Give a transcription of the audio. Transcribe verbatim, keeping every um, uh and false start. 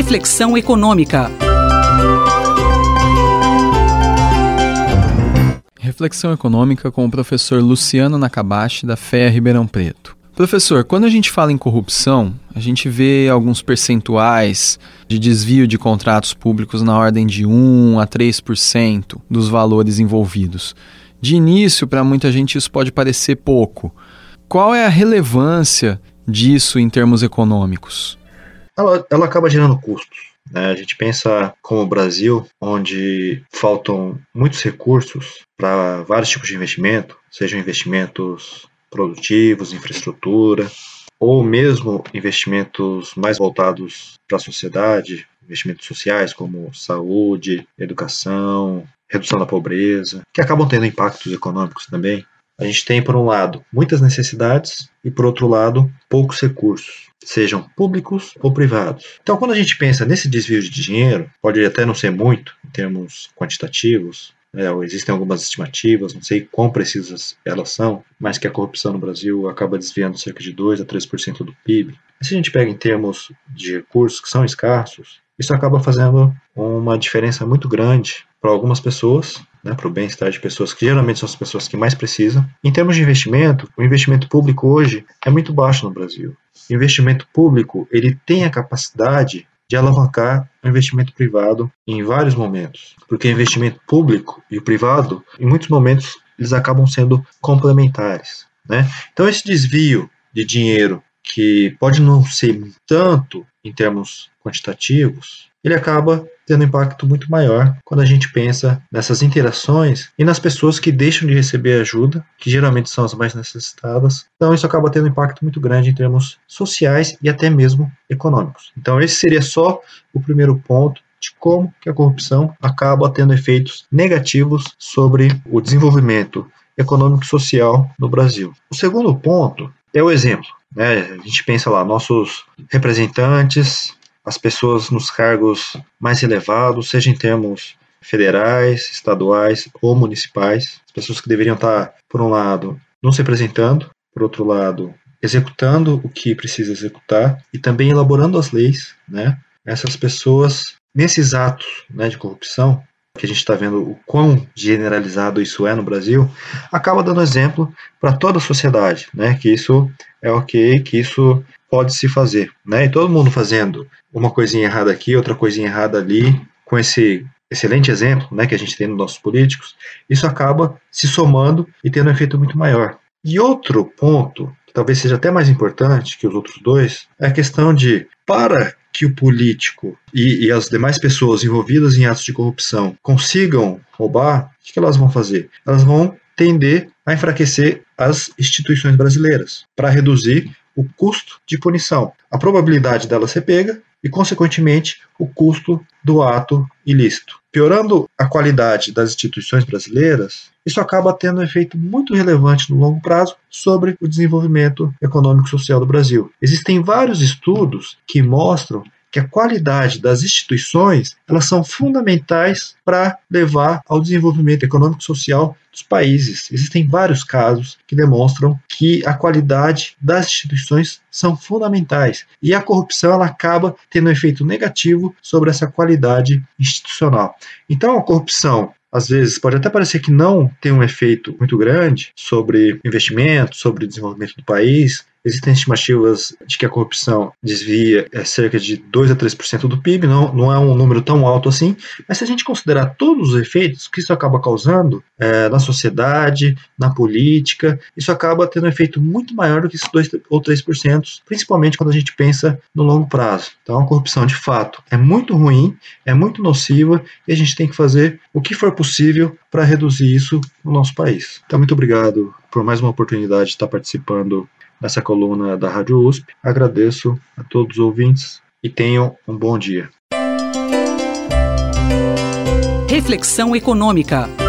Reflexão Econômica. Reflexão Econômica com o professor Luciano Nakabashi, da F E A Ribeirão Preto. Professor, quando a gente fala em corrupção, a gente vê alguns percentuais de desvio de contratos públicos na ordem de um a três por cento dos valores envolvidos. De início, para muita gente isso pode parecer pouco. Qual é a relevância disso em termos econômicos? Ela, ela acaba gerando custos. A gente pensa como o Brasil, onde faltam muitos recursos para vários tipos de investimento, sejam investimentos produtivos, infraestrutura, ou mesmo investimentos mais voltados para a sociedade, investimentos sociais como saúde, educação, redução da pobreza, que acabam tendo impactos econômicos também. A gente tem, por um lado, muitas necessidades e, por outro lado, poucos recursos, sejam públicos ou privados. Então, quando a gente pensa nesse desvio de dinheiro, pode até não ser muito em termos quantitativos, é, existem algumas estimativas, não sei quão precisas elas são, mas que a corrupção no Brasil acaba desviando cerca de dois a três por cento do P I B. E se a gente pega em termos de recursos que são escassos, isso acaba fazendo uma diferença muito grande para algumas pessoas, né, para o bem-estar de pessoas que geralmente são as pessoas que mais precisam. Em termos de investimento, o investimento público hoje é muito baixo no Brasil. O investimento público ele tem a capacidade de alavancar o investimento privado em vários momentos, porque o investimento público e o privado, em muitos momentos, eles acabam sendo complementares, né? Então, esse desvio de dinheiro, que pode não ser tanto em termos quantitativos, ele acaba tendo um impacto muito maior quando a gente pensa nessas interações e nas pessoas que deixam de receber ajuda, que geralmente são as mais necessitadas. Então isso acaba tendo um impacto muito grande em termos sociais e até mesmo econômicos. Então esse seria só o primeiro ponto de como que a corrupção acaba tendo efeitos negativos sobre o desenvolvimento econômico e social no Brasil. O segundo ponto é o exemplo, né? A gente pensa lá, nossos representantes, as pessoas nos cargos mais elevados, seja em termos federais, estaduais ou municipais, as pessoas que deveriam estar, por um lado, nos representando, por outro lado, executando o que precisa executar e também elaborando as leis, né? Essas pessoas, nesses atos, né, de corrupção, que a gente está vendo o quão generalizado isso é no Brasil, acaba dando exemplo para toda a sociedade, né? Que isso é ok, que isso pode se fazer, né? E todo mundo fazendo uma coisinha errada aqui, outra coisinha errada ali, com esse excelente exemplo, né, que a gente tem nos nossos políticos, isso acaba se somando e tendo um efeito muito maior. E outro ponto, que talvez seja até mais importante que os outros dois, é a questão de, para que o político e, e as demais pessoas envolvidas em atos de corrupção consigam roubar, o que elas vão fazer? Elas vão tender a enfraquecer as instituições brasileiras, para reduzir o custo de punição, a probabilidade dela ser pega e, consequentemente, o custo do ato ilícito. Piorando a qualidade das instituições brasileiras, isso acaba tendo um efeito muito relevante no longo prazo sobre o desenvolvimento econômico e social do Brasil. Existem vários estudos que mostram que a qualidade das instituições, elas são fundamentais para levar ao desenvolvimento econômico e social dos países. Existem vários casos que demonstram que a qualidade das instituições são fundamentais e a corrupção ela acaba tendo um efeito negativo sobre essa qualidade institucional. Então a corrupção, às vezes, pode até parecer que não tem um efeito muito grande sobre investimento, sobre o desenvolvimento do país. Existem estimativas de que a corrupção desvia é, cerca de dois a três por cento do P I B, não, não é um número tão alto assim, mas se a gente considerar todos os efeitos que isso acaba causando é, na sociedade, na política, isso acaba tendo um efeito muito maior do que esses dois ou três por cento, principalmente quando a gente pensa no longo prazo. Então a corrupção, de fato, é muito ruim, é muito nociva e a gente tem que fazer o que for possível para reduzir isso no nosso país. Então, muito obrigado por mais uma oportunidade de estar participando nessa coluna da Rádio U S P. Agradeço a todos os ouvintes e tenham um bom dia. Reflexão Econômica.